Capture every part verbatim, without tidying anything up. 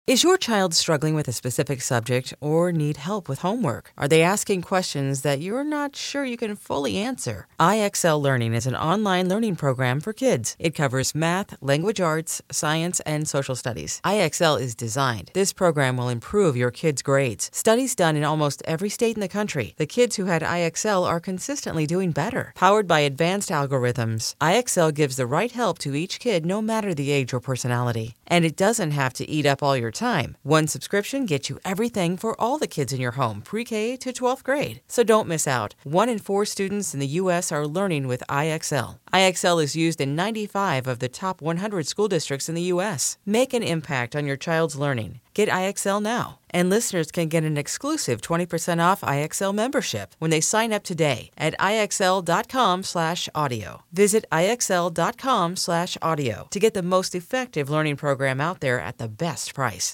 Is your child struggling with a specific subject or need help with homework? Are they asking questions that you're not sure you can fully answer? I X L Learning is an online learning program for kids. It covers math, language arts, science, and social studies. I X L is designed. This program will improve your kids' grades. Studies done in almost every state in the country. The kids who had I X L are consistently doing better. Powered by advanced algorithms, I X L gives the right help to each kid no matter the age or personality. And it doesn't have to eat up all your time. One subscription gets you everything for all the kids in your home, pre-K to twelfth grade. So don't miss out. One in four students in the U S are learning with I X L. I X L is used in ninety-five of the top one hundred school districts in the U S. Make an impact on your child's learning. Get I X L now. And listeners can get an exclusive twenty percent off I X L membership when they sign up today at IXL.com slash audio. Visit IXL.com slash audio to get the most effective learning program out there at the best price.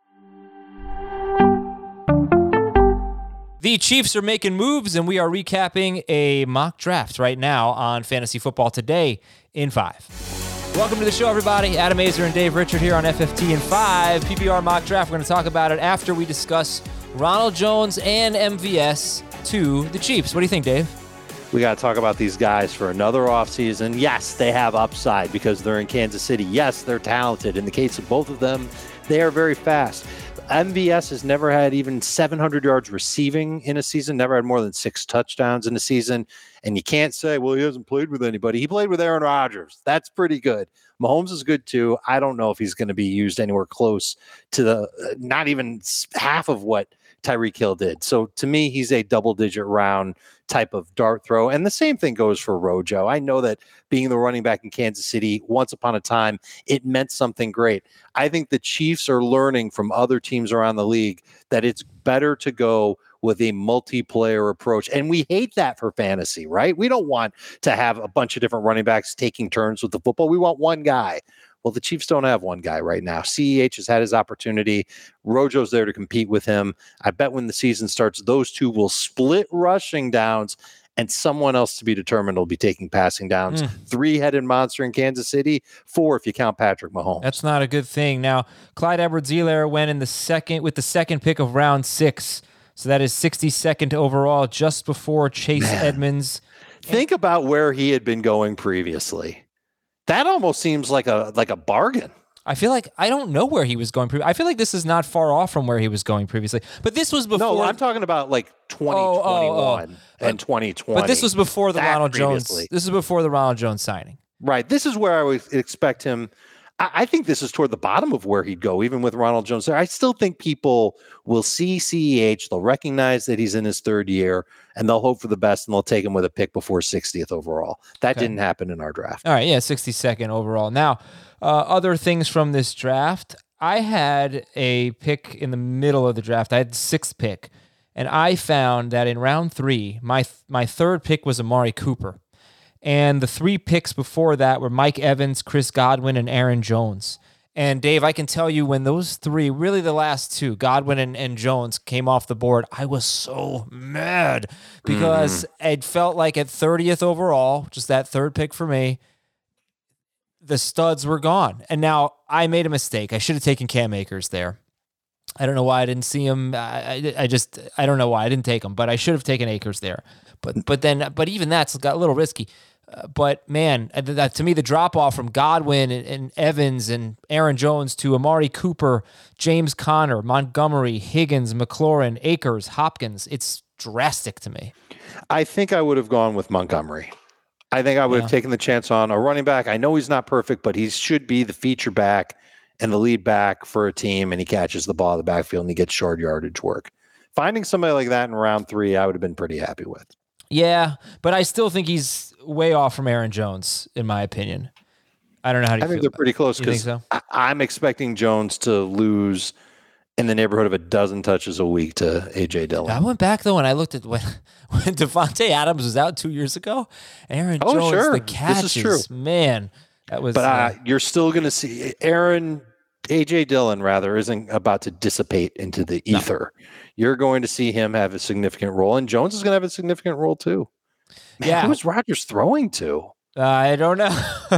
The Chiefs are making moves, and we are recapping a mock draft right now on Fantasy Football Today in five. Welcome to the show, everybody. Adam Aizer and Dave Richard here on F F T in five. P P R mock draft. We're going to talk about it after we discuss Ronald Jones and M V S to the Chiefs. What do you think, Dave? We got to talk about these guys for another offseason. Yes, they have upside because they're in Kansas City. Yes, they're talented. In the case of both of them, they are very fast. M V S has never had even seven hundred yards receiving in a season, never had more than six touchdowns in a season. And you can't say, well, he hasn't played with anybody. He played with Aaron Rodgers. That's pretty good. Mahomes is good too. I don't know if he's going to be used anywhere close to the, uh, not even half of what Tyreek Hill did. So to me, he's a double-digit round type of dart throw. And the same thing goes for Rojo. I know that being the running back in Kansas City, once upon a time, it meant something great. I think the Chiefs are learning from other teams around the league that it's better to go with a multiplayer approach. And we hate that for fantasy, right? We don't want to have a bunch of different running backs taking turns with the football. We want one guy. Well, the Chiefs don't have one guy right now. C E H has had his opportunity. Rojo's there to compete with him. I bet when the season starts, those two will split rushing downs, and someone else to be determined will be taking passing downs. Mm. Three-headed monster in Kansas City, four if you count Patrick Mahomes. That's not a good thing. Now, Clyde Edwards-Helaire went in the second with the second pick of round six. So that is sixty-second overall, just before Chase Man. Edmonds. Think about where he had been going previously. That almost seems like a like a bargain. I feel like I don't know where he was going. Pre- I feel like this is not far off from where he was going previously. But this was before. No, I'm talking about like twenty twenty-one oh, oh, oh. and twenty twenty. But this was before the that Ronald previously. Jones. This is before the Ronald Jones signing. Right. This is where I would expect him. I, I think this is toward the bottom of where he'd go, even with Ronald Jones there. I still think people will see C E H. They'll recognize that he's in his third year, and they'll hope for the best, and they'll take him with a pick before sixtieth overall. That okay. didn't happen in our draft. All right, yeah, sixty-second overall. Now, uh, other things from this draft. I had a pick in the middle of the draft. I had sixth pick, and I found that in round three, my my third pick was Amari Cooper. And the three picks before that were Mike Evans, Chris Godwin, and Aaron Jones. And Dave, I can tell you when those three, really the last two, Godwin and, and Jones, came off the board, I was so mad because mm-hmm. it felt like at thirtieth overall, just that third pick for me, the studs were gone. And now I made a mistake. I should have taken Cam Akers there. I don't know why I didn't see him. I, I just, I don't know why I didn't take him, but I should have taken Akers there. But, but then, but even that's got a little risky. Uh, but man, that, to me, the drop off from Godwin and, and Evans and Aaron Jones to Amari Cooper, James Conner, Montgomery, Higgins, McLaurin, Akers, Hopkins, it's drastic to me. I think I would have gone with Montgomery. I think I would yeah. have taken the chance on a running back. I know he's not perfect, but he should be the feature back and the lead back for a team, and he catches the ball in the backfield and he gets short yardage work. Finding somebody like that in round three, I would have been pretty happy with. Yeah, but I still think he's way off from Aaron Jones, in my opinion. I don't know how do you I think feel they're pretty close because so? I'm expecting Jones to lose in the neighborhood of a dozen touches a week to A J Dillon. I went back, though, and I looked at when, when Devontae Adams was out two years ago. Aaron oh, Jones, sure. the catches, this is true. man. That was. But uh, uh, you're still going to see Aaron, A J Dillon, rather, isn't about to dissipate into the ether. No. You're going to see him have a significant role, and Jones is going to have a significant role, too. Man, yeah. who was Rodgers throwing to? Uh, I don't know.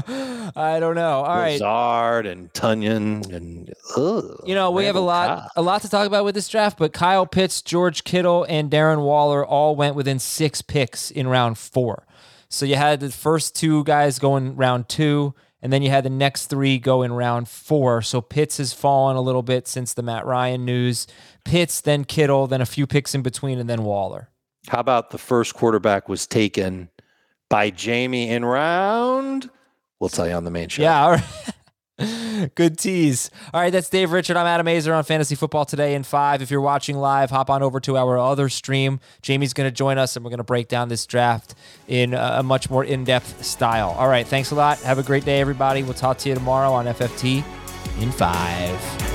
I don't know. All right. Lazard and Tunyon and ugh, you know, we have a lot Cobb. a lot to talk about with this draft, but Kyle Pitts, George Kittle, and Darren Waller all went within six picks in round four. So you had the first two guys go in round two, and then you had the next three go in round four. So Pitts has fallen a little bit since the Matt Ryan news. Pitts, then Kittle, then a few picks in between, and then Waller. How about the first quarterback was taken by Jamie in round? We'll tell you on the main show. Yeah, all right. Good tease. All right, that's Dave Richard. I'm Adam Azer on Fantasy Football Today in five. If you're watching live, hop on over to our other stream. Jamie's going to join us, and we're going to break down this draft in a much more in-depth style. All right, thanks a lot. Have a great day, everybody. We'll talk to you tomorrow on F F T in five.